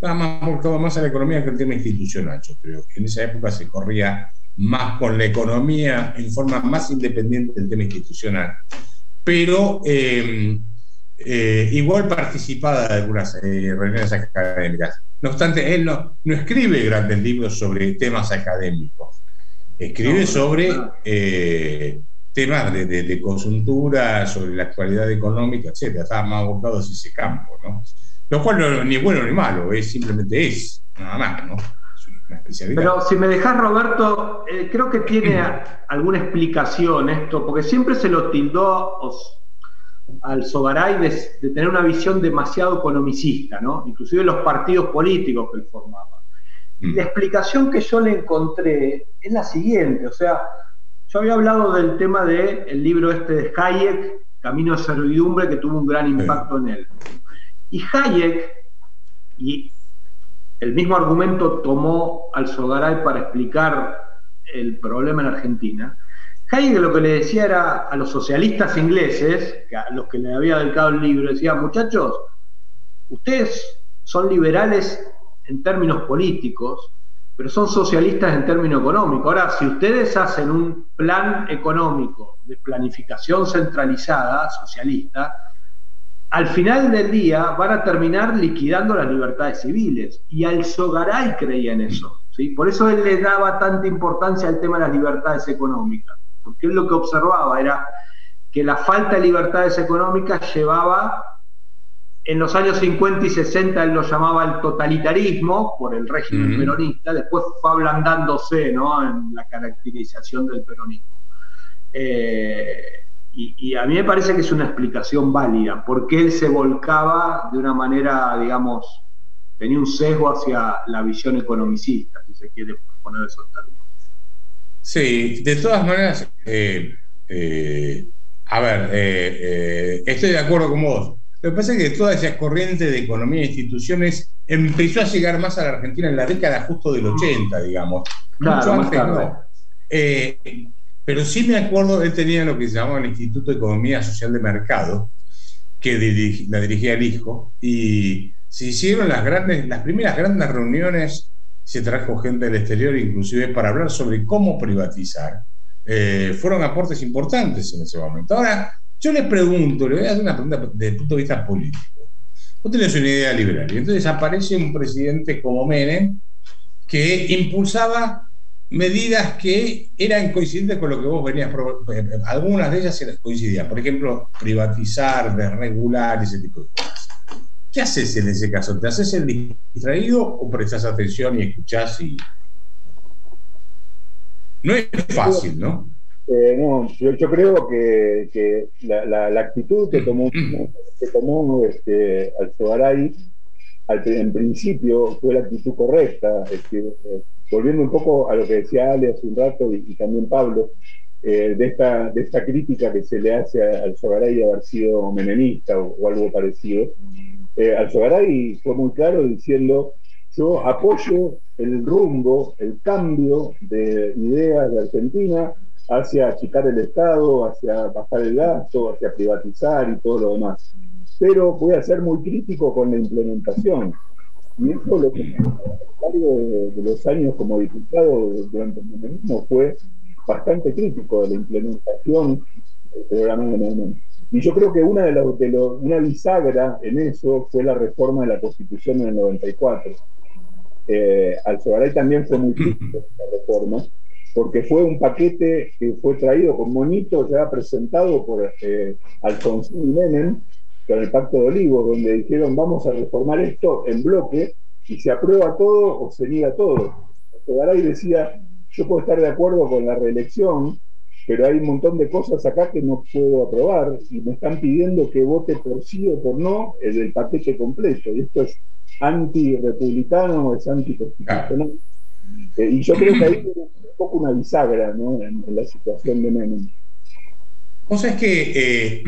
estaba más volcado más a la economía que el tema institucional, yo creo. En esa época se corría más con la economía en forma más independiente del tema institucional. Pero igual participaba de algunas reuniones académicas. No obstante, él no escribe grandes libros sobre temas académicos. Escribe sobre temas de coyuntura, sobre la actualidad económica, etc. Estaba más abocado hacia ese campo, ¿no? Lo cual no es ni bueno ni malo, simplemente nada más, ¿no? Es una especialidad. Pero si me dejás, Roberto, creo que tiene alguna explicación esto, porque siempre se lo tildó al Sogaray de tener una visión demasiado economicista, ¿no? Inclusive los partidos políticos que él formaba. La explicación que yo le encontré es la siguiente, o sea, yo había hablado del tema del libro de Hayek, Camino de Servidumbre, que tuvo un gran impacto en él. Y Hayek, y el mismo argumento tomó al Sogaray para explicar el problema en Argentina. Hayek lo que le decía era a los socialistas ingleses, a los que le había dedicado el libro, decía: muchachos, ustedes son liberales en términos políticos, pero son socialistas en términos económicos. Ahora, si ustedes hacen un plan económico de planificación centralizada, socialista, al final del día van a terminar liquidando las libertades civiles. Y Al-Sogaray creía en eso, ¿sí? Por eso él le daba tanta importancia al tema de las libertades económicas, porque él lo que observaba era que la falta de libertades económicas llevaba, en los años 50 y 60 él lo llamaba el totalitarismo por el régimen peronista, después fue ablandándose, ¿no?, en la caracterización del peronismo. Y a mí me parece que es una explicación válida, porque él se volcaba de una manera, digamos, tenía un sesgo hacia la visión economicista, si se quiere poner esos términos. Sí, de todas maneras, estoy de acuerdo con vos. Lo que pasa es que toda esa corriente de economía e instituciones empezó a llegar más a la Argentina en la década justo del 80, digamos. Claro, mucho antes no. Pero sí me acuerdo, él tenía lo que se llamaba el Instituto de Economía Social de Mercado, que la dirigía el hijo, y se hicieron las primeras grandes reuniones, se trajo gente del exterior inclusive para hablar sobre cómo privatizar. Fueron aportes importantes en ese momento. Ahora, yo le voy a hacer una pregunta desde el punto de vista político. Vos tenés una idea liberal, y entonces aparece un presidente como Menem que impulsaba medidas que eran coincidentes con lo que vos venías, algunas de ellas coincidían, por ejemplo, privatizar, desregular, ese tipo de cosas. ¿Qué haces en ese caso? ¿Te haces el distraído o prestás atención y escuchás? No es fácil, ¿no? No, yo creo que la actitud que tomó Al-Sogaray en principio fue la actitud correcta. Es decir, volviendo un poco a lo que decía Ale hace un rato y también Pablo, de esta crítica que se le hace a Al-Sogaray de haber sido menemista o algo parecido, Al-Sogaray fue muy claro diciendo: yo apoyo el rumbo, el cambio de ideas de Argentina hacia achicar el Estado, hacia bajar el gasto, hacia privatizar y todo lo demás. Pero voy a ser muy crítico con la implementación. Y eso lo que a lo largo de los años como diputado durante el menemismo fue bastante crítico de la implementación del programa de Menem. Y yo creo que una bisagra en eso fue la reforma de la Constitución en el 94. Al-Sogaray también fue muy crítico de esta reforma, porque fue un paquete que fue traído con monito ya presentado por Alfonsín y Menem con el Pacto de Olivos, donde dijeron: vamos a reformar esto en bloque y se aprueba todo o se niega todo. Al-Sogaray decía: yo puedo estar de acuerdo con la reelección, pero hay un montón de cosas acá que no puedo aprobar y me están pidiendo que vote por sí o por no el paquete completo, y esto es anti-republicano, es anticonstitucional. Y yo creo que ahí hay un poco una bisagra, ¿no?, en la situación de Menem. O sea, es que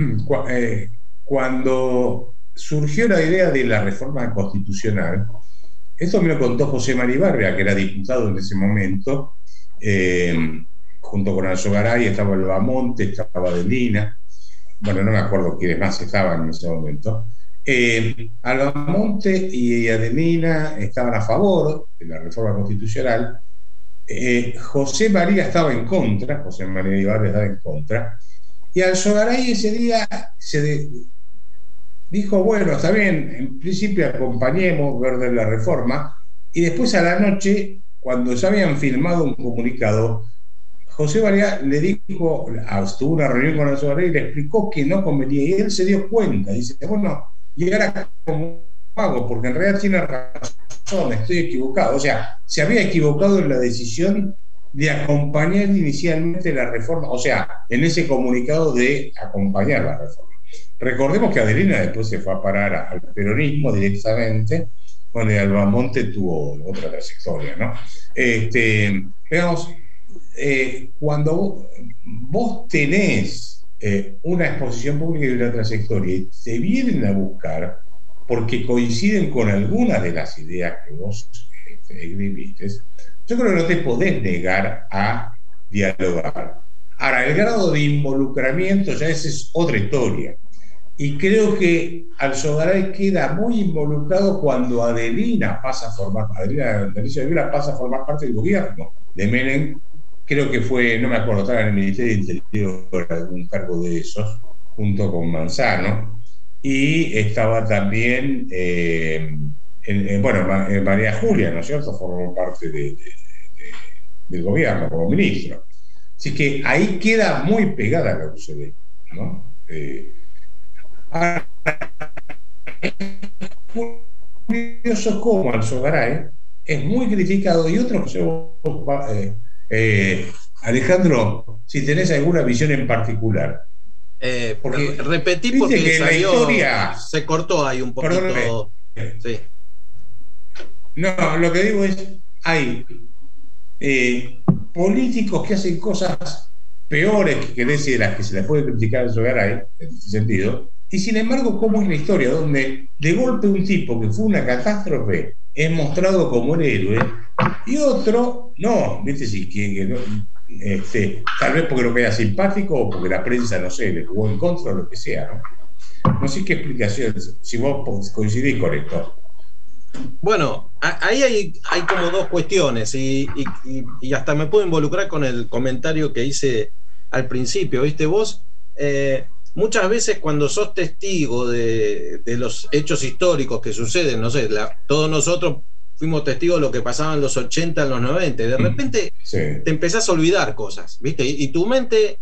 cuando surgió la idea de la reforma constitucional, esto me lo contó José Maribarria, que era diputado en ese momento, junto con Al-Sogaray estaba Elbamonte, estaba Adelina, bueno, no me acuerdo quiénes más estaban en ese momento. Albamonte y Adelina estaban a favor de la reforma constitucional. José María estaba en contra, José María Ibarra estaba en contra, y Alzogaray ese día dijo, bueno, está bien, en principio acompañemos ver la reforma, y después a la noche, cuando ya habían filmado un comunicado, José María le dijo, tuvo una reunión con Alzogaray y le explicó que no convenía, y él se dio cuenta, y dice, bueno, y ahora como hago, porque en realidad tiene razón, estoy equivocado. O sea, se había equivocado en la decisión de acompañar inicialmente la reforma, o sea, en ese comunicado de acompañar la reforma. Recordemos que Adelina después se fue a parar al peronismo directamente, con el Albamonte tuvo otra trayectoria, ¿no? Digamos, cuando vos tenés una exposición pública y una trayectoria y te vienen a buscar porque coinciden con algunas de las ideas que vos escribiste, yo creo que no te podés negar a dialogar. Ahora, el grado de involucramiento ya esa es otra historia, y creo que Alzogaray queda muy involucrado cuando Adelina pasa a formar parte del gobierno de Menem. Creo que fue, no me acuerdo, estaba en el Ministerio de Interior, algún cargo de esos, junto con Manzano, y estaba también, María Julia, ¿no es cierto?, formó parte del gobierno como ministro. Así que ahí queda muy pegada la UCD, ¿no? Ahora, es curioso cómo Alzogaray es muy criticado, y otros Alejandro, si tenés alguna visión en particular. Porque repetí porque que salió, la historia se cortó ahí un poquito. Sí. No, lo que digo es, hay políticos que hacen cosas peores que de las que se les puede criticar a Alzogaray, en este sentido, y sin embargo, como es la historia, donde de golpe un tipo que fue una catástrofe es mostrado como un héroe, y otro, no, ¿viste? Si que no, tal vez porque lo que era simpático o porque la prensa, no sé, le jugó en contra o lo que sea, ¿no? No sé qué explicación, si vos coincidís con esto. Bueno, ahí hay como dos cuestiones, y hasta me puedo involucrar con el comentario que hice al principio, ¿viste? Vos, muchas veces cuando sos testigo de los hechos históricos que suceden, no sé, todos nosotros fuimos testigos de lo que pasaba en los 80, en los 90, de repente te empezás a olvidar cosas, ¿viste? Y tu mente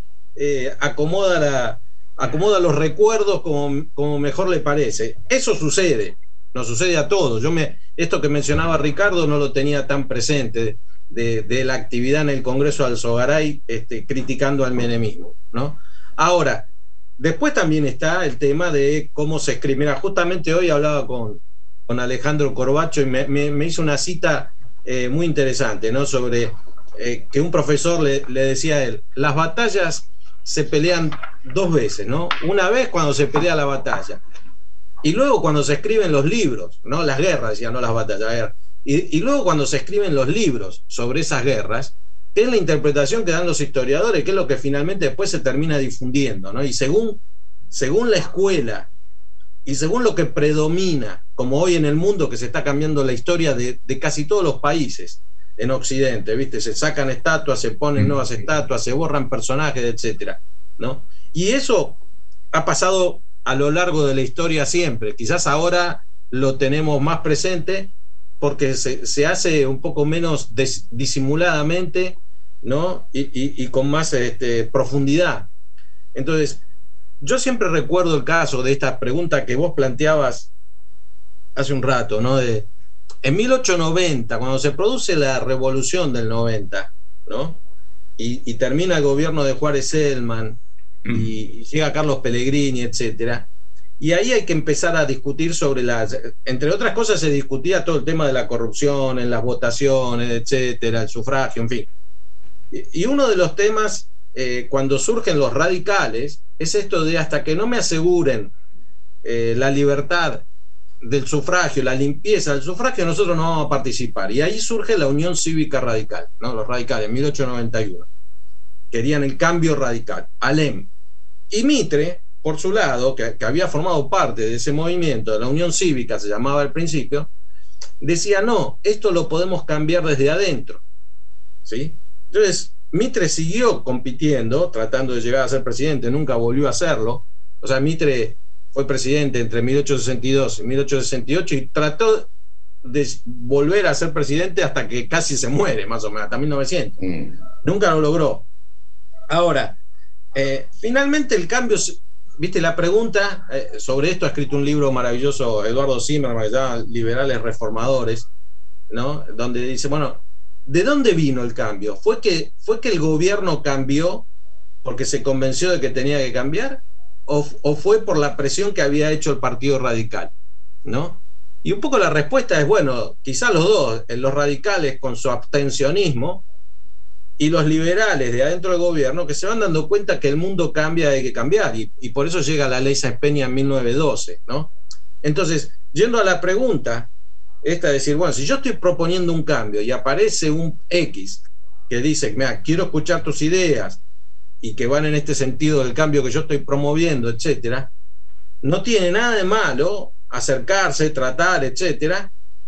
acomoda los recuerdos como mejor le parece. Eso sucede, nos sucede a todos. Esto que mencionaba Ricardo no lo tenía tan presente, de la actividad en el Congreso de Alzogaray criticando al menemismo, ¿no? Ahora, después también está el tema de cómo se escribe. Mira, justamente hoy hablaba con Alejandro Corbacho y me hizo una cita muy interesante, ¿no? Sobre que un profesor le decía a él, las batallas se pelean dos veces, ¿no? Una vez cuando se pelea la batalla, y luego cuando se escriben los libros, ¿no? Las guerras, decía, no las batallas, y luego cuando se escriben los libros sobre esas guerras, que es la interpretación que dan los historiadores, que es lo que finalmente después se termina difundiendo, ¿no? Y según la escuela y según lo que predomina, como hoy en el mundo, que se está cambiando la historia de casi todos los países en Occidente, ¿viste? Se sacan estatuas, se ponen nuevas estatuas, se borran personajes, etcétera, ¿no? Y eso ha pasado a lo largo de la historia siempre. Quizás ahora lo tenemos más presente porque se hace un poco menos disimuladamente, ¿no? Y con más profundidad. Entonces, yo siempre recuerdo el caso de esta pregunta que vos planteabas hace un rato, ¿no? En 1890, cuando se produce la revolución del 90, ¿no? Y termina el gobierno de Juárez Selman y llega Carlos Pellegrini, etcétera. Y ahí hay que empezar a discutir sobre entre otras cosas se discutía todo el tema de la corrupción en las votaciones, etcétera, el sufragio, en fin. Y uno de los temas, cuando surgen los radicales, es esto de hasta que no me aseguren la libertad del sufragio, la limpieza del sufragio, nosotros no vamos a participar. Y ahí surge la Unión Cívica Radical, ¿no? Los radicales, en 1891. Querían el cambio radical. Alem y Mitre por su lado, que había formado parte de ese movimiento, de la Unión Cívica, se llamaba al principio, decía, no, esto lo podemos cambiar desde adentro, ¿sí? Entonces, Mitre siguió compitiendo, tratando de llegar a ser presidente, nunca volvió a hacerlo. O sea, Mitre fue presidente entre 1862 y 1868 y trató de volver a ser presidente hasta que casi se muere, más o menos, hasta 1900. Nunca lo logró. Ahora, finalmente el cambio, viste, la pregunta sobre esto ha escrito un libro maravilloso Eduardo Zimmerman, que se llama Liberales Reformadores, ¿no? Donde dice, bueno, ¿de dónde vino el cambio? ¿Fue que el gobierno cambió porque se convenció de que tenía que cambiar? ¿O fue por la presión que había hecho el Partido Radical? ¿No? Y un poco la respuesta es, bueno, quizá los dos, los radicales con su abstencionismo y los liberales de adentro del gobierno, que se van dando cuenta que el mundo cambia, hay que cambiar, y por eso llega la ley Sáenz Peña en 1912, ¿no? Entonces, yendo a la pregunta, esta de decir, bueno, si yo estoy proponiendo un cambio y aparece un X que dice, mira, quiero escuchar tus ideas y que van en este sentido del cambio que yo estoy promoviendo, etcétera, no tiene nada de malo acercarse, tratar, etcétera,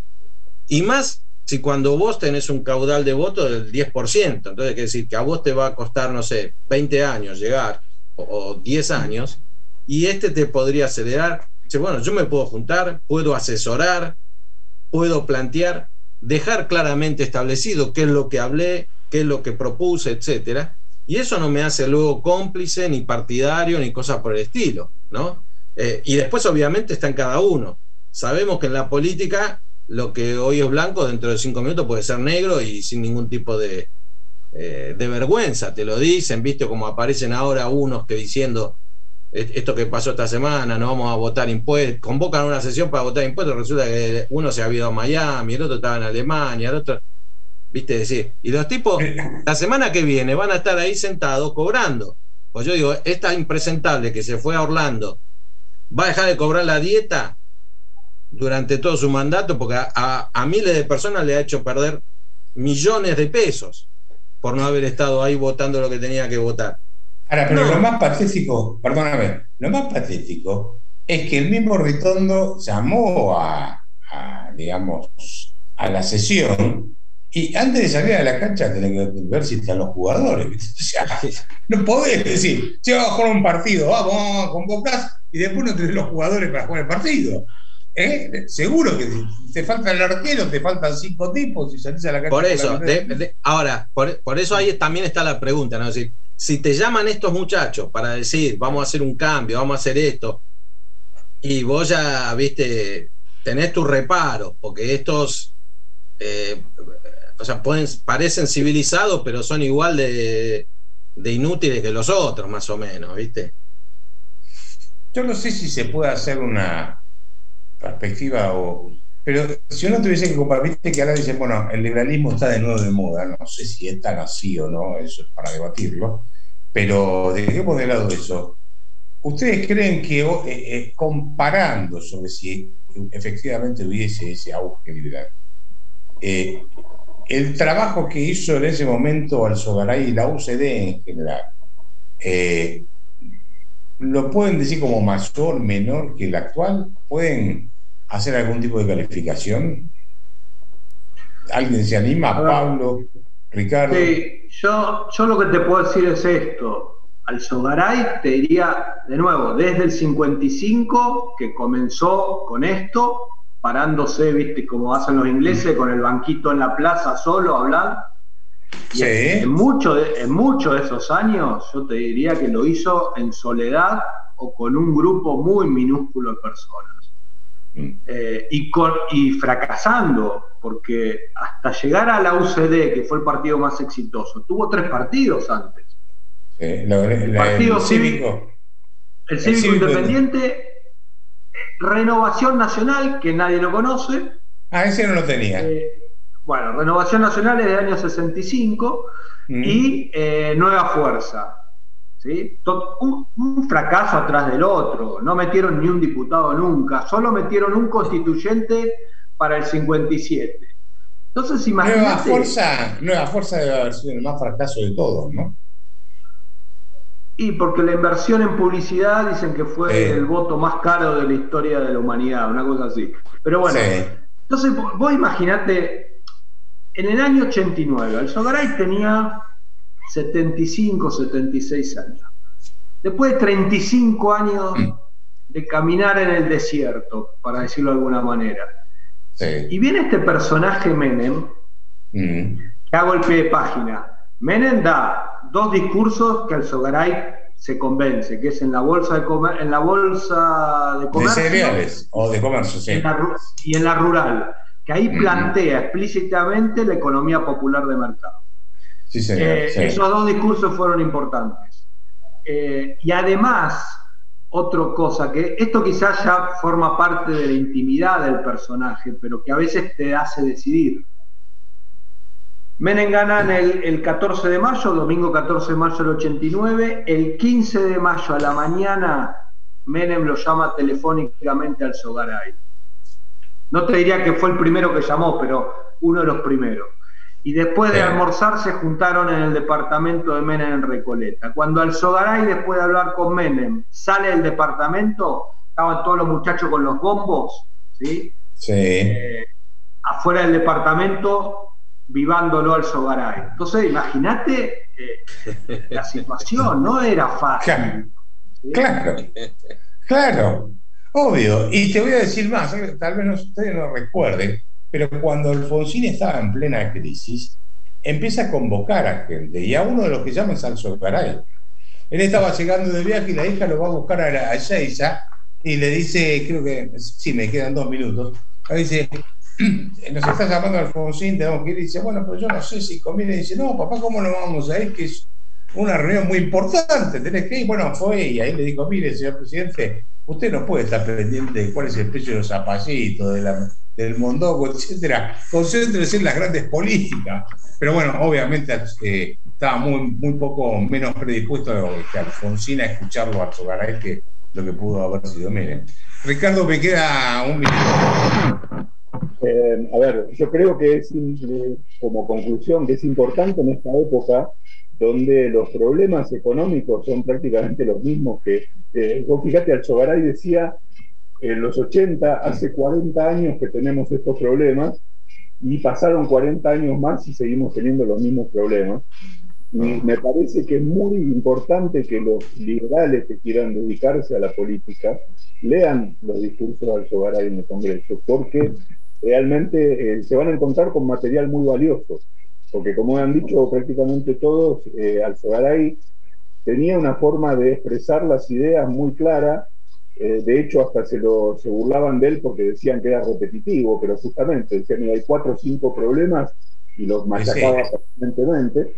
y más si cuando vos tenés un caudal de votos del 10%, entonces quiere decir que a vos te va a costar, no sé, 20 años llegar, o 10 años, y te podría acelerar. Dice, bueno, yo me puedo juntar, puedo asesorar, puedo plantear, dejar claramente establecido qué es lo que hablé, qué es lo que propuse, etcétera, y eso no me hace luego cómplice, ni partidario, ni cosas por el estilo, ¿no? Y después obviamente está en cada uno. Sabemos que en la política lo que hoy es blanco, dentro de 5 minutos puede ser negro y sin ningún tipo de vergüenza, te lo dicen, viste como aparecen ahora unos que diciendo esto que pasó esta semana, no vamos a votar impuestos, convocan una sesión para votar impuestos, resulta que uno se había ido a Miami, el otro estaba en Alemania, el otro, viste, decir, y los tipos la semana que viene van a estar ahí sentados cobrando. Pues yo digo, esta impresentable que se fue a Orlando va a dejar de cobrar la dieta durante todo su mandato, porque a miles de personas le ha hecho perder millones de pesos por no haber estado ahí votando lo que tenía que votar. Ahora, pero lo más patético, perdóname, lo más patético es que el mismo Ritondo llamó digamos, a la sesión, y antes de salir a la cancha tenés que ver si están los jugadores. O sea, no podés decir, si vas a jugar un partido, vamos, convocás, y después no tenés los jugadores para jugar el partido. Seguro que te falta el arquero, te faltan 5 tipos y salís a la cancha. Por eso, ahora, por eso ahí también está la pregunta, ¿no? Es decir, si te llaman estos muchachos para decir, vamos a hacer un cambio, vamos a hacer esto, y vos ya, viste, tenés tus reparos, porque estos o sea, parecen civilizados, pero son igual de inútiles que los otros, más o menos, ¿viste? Yo no sé si se puede hacer una perspectiva pero si uno tuviese que comparar, que ahora dicen, bueno, el liberalismo está de nuevo de moda, no sé si es tan así o no, eso es para debatirlo, pero dejemos de lado eso. ¿Ustedes creen que comparando sobre si efectivamente hubiese ese auge liberal, el trabajo que hizo en ese momento Alzogaray y la UCD en general, lo pueden decir como mayor, menor que el actual? ¿Pueden hacer algún tipo de calificación? ¿Alguien se anima? Pablo, Ricardo. Sí, yo lo que te puedo decir es esto. Alzogaray, te diría de nuevo, desde el 55 que comenzó con esto, parándose, viste, como hacen los ingleses, con el banquito en la plaza solo a hablar. Y sí. En muchos de esos años, yo te diría que lo hizo en soledad o con un grupo muy minúsculo de personas. Y fracasando, porque hasta llegar a la UCD, que fue el partido más exitoso, tuvo 3 partidos antes. El partido cívico. El cívico independiente, Renovación Nacional, que nadie lo conoce. Ese no lo tenía. Bueno, Renovación Nacional es del año 65 y Nueva Fuerza. ¿Sí? Un fracaso atrás del otro. No metieron ni un diputado nunca, solo metieron un constituyente para el 57. Entonces, imagínate. Nueva Fuerza debe haber sido el más fracaso de todos, ¿no? Y porque la inversión en publicidad dicen que fue el voto más caro de la historia de la humanidad, una cosa así. Pero bueno, entonces vos imaginate, en el año 89, Alzogaray tenía 75, 76 años. Después de 35 años de caminar en el desierto, para decirlo de alguna manera. Y viene este personaje Menem, que hago el pie de página. Menem da 2 discursos que Alzogaray se convence, que es en la bolsa de comercio, de cereales o de comercio, sí. Y en la rural, que ahí plantea explícitamente la economía popular de mercado. Sí, señor, sí. Esos 2 discursos fueron importantes. Y además, otra cosa, que esto quizás ya forma parte de la intimidad del personaje, pero que a veces te hace decidir. Menem gana el 14 de mayo, domingo 14 de mayo del 89. El 15 de mayo a la mañana, Menem lo llama telefónicamente a Alzogaray. No te diría que fue el primero que llamó, pero uno de los primeros. Y después de almorzar se juntaron en el departamento de Menem en Recoleta. Cuando Alzogaray, después de hablar con Menem, sale del departamento, estaban todos los muchachos con los bombos, ¿sí? Afuera del departamento, vivándolo Alzogaray. Entonces, imagínate la situación, no era fácil. Claro, obvio. Y te voy a decir más, tal vez ustedes no recuerden, pero cuando Alfonsín estaba en plena crisis, empieza a convocar a gente, y a uno de los que llama es Alzogaray. Él estaba llegando de viaje y la hija lo va a buscar a Ezeiza y le dice, creo que, sí, me quedan 2 minutos, le dice, nos está llamando Alfonsín, tenemos que ir, y dice, bueno, pero yo no sé si conviene, y dice, no, papá, ¿cómo no vamos a ir? Que es una reunión muy importante, tenés que ir. Bueno, fue, y ahí le dijo, mire, señor presidente, usted no puede estar pendiente de cuál es el precio de los zapallitos, del mondongo, etcétera, concéntrese en las grandes políticas. Pero bueno, obviamente estaba muy poco menos predispuesto que Alfonsín a escucharlo a Alzogaray que lo que pudo haber sido Menem. Ricardo, me queda 1 minuto. A ver, yo creo que es, como conclusión, que es importante en esta época donde los problemas económicos son prácticamente los mismos que... vos fíjate, Alzogaray decía, en los 80, hace 40 años que tenemos estos problemas, y pasaron 40 años más y seguimos teniendo los mismos problemas. Y me parece que es muy importante que los liberales que quieran dedicarse a la política lean los discursos de Alzogaray en el Congreso, porque realmente se van a encontrar con material muy valioso, porque como han dicho prácticamente todos, Alzogaray tenía una forma de expresar las ideas muy clara. De hecho hasta se burlaban de él porque decían que era repetitivo, pero justamente decían que hay 4 o 5 problemas y los machacaba permanentemente,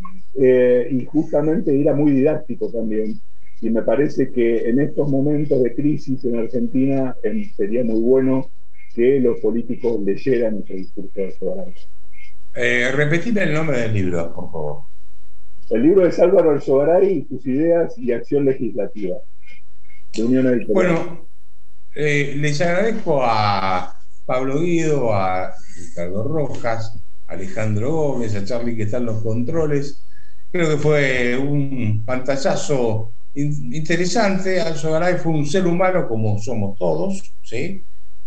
y justamente era muy didáctico también. Y me parece que en estos momentos de crisis en Argentina sería muy bueno que los políticos leyeran ese discurso de Alzogaray. Repetime el nombre del libro, por favor. El libro es Álvaro Alzogaray y sus ideas y acción legislativa, de Unión Editorial. Bueno, les agradezco a Pablo Guido, a Ricardo Rojas, a Alejandro Gómez, a Charlie que está en los controles. Creo que fue un pantallazo interesante. Alzogaray fue un ser humano como somos todos, ¿sí?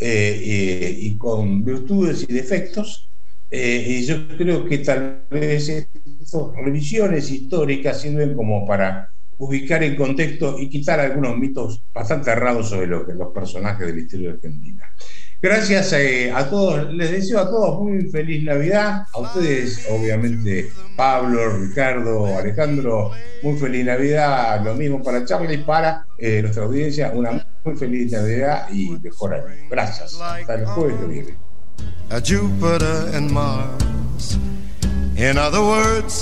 Y con virtudes y defectos. Y yo creo que tal vez estas revisiones históricas sirven como para ubicar en contexto y quitar algunos mitos bastante errados sobre los personajes de la historia de Argentina. Gracias a todos, les deseo a todos muy feliz Navidad, a ustedes obviamente, Pablo, Ricardo, Alejandro, muy feliz Navidad, lo mismo para Charlie, para nuestra audiencia, una muy feliz Navidad y mejor año. Gracias, hasta el jueves que viene. A Jupiter and Mars. In other words,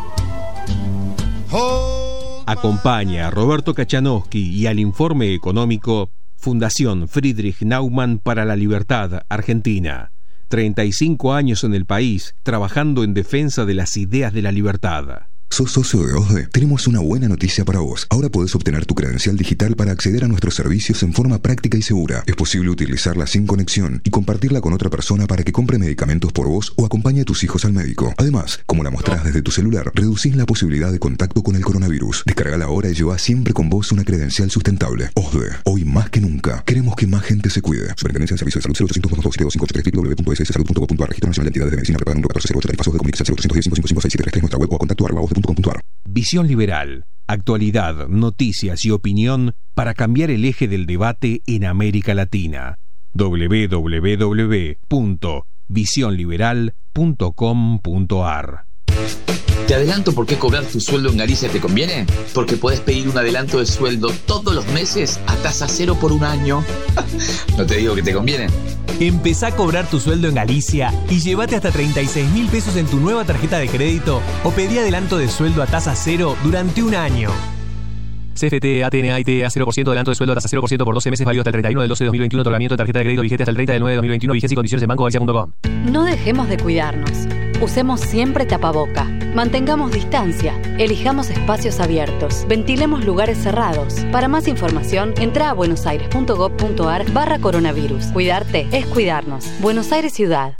acompaña a Roberto Kachanowski y al informe económico Fundación Friedrich Naumann para la Libertad, Argentina. 35 años en el país trabajando en defensa de las ideas de la libertad. ¿Sos socio de OSDE? Tenemos una buena noticia para vos. Ahora podés obtener tu credencial digital para acceder a nuestros servicios en forma práctica y segura. Es posible utilizarla sin conexión y compartirla con otra persona para que compre medicamentos por vos o acompañe a tus hijos al médico. Además, como la mostrás desde tu celular, reducís la posibilidad de contacto con el coronavirus. Descargala ahora y lleva siempre con vos una credencial sustentable. OSDE, hoy más que nunca, queremos que más gente se cuide. Superintendencia de Servicios de Salud 0800-227-2583 www.sssalud.gov.ar. Registro Nacional de Entidades de Medicina prepaga número 1408. Tarifazos de comunicación 0810-555-673. Nuestra web o a contacto@voz.com.ar. Visión Liberal. Actualidad, noticias y opinión para cambiar el eje del debate en América Latina. www.visionliberal.com.ar. Te adelanto por qué cobrar tu sueldo en Galicia te conviene. Porque podés pedir un adelanto de sueldo todos los meses a tasa cero por un año. No te digo que te conviene. Empezá a cobrar tu sueldo en Galicia y llévate hasta 36.000 pesos en tu nueva tarjeta de crédito o pedí adelanto de sueldo a tasa cero durante un año. CFT, ATNA, IT, a 0% adelanto de sueldo a tasa 0% por 12 meses, válido hasta el 31 del 12 de 2021. Otorgamiento de tarjeta de crédito vigente hasta el 30 del 9 de 2021. Vigencia y condiciones en bancogalicia.com. No dejemos de cuidarnos. Usemos siempre tapaboca. Mantengamos distancia. Elijamos espacios abiertos. Ventilemos lugares cerrados. Para más información, entra a buenosaires.gov.ar/coronavirus. Cuidarte es cuidarnos. Buenos Aires Ciudad.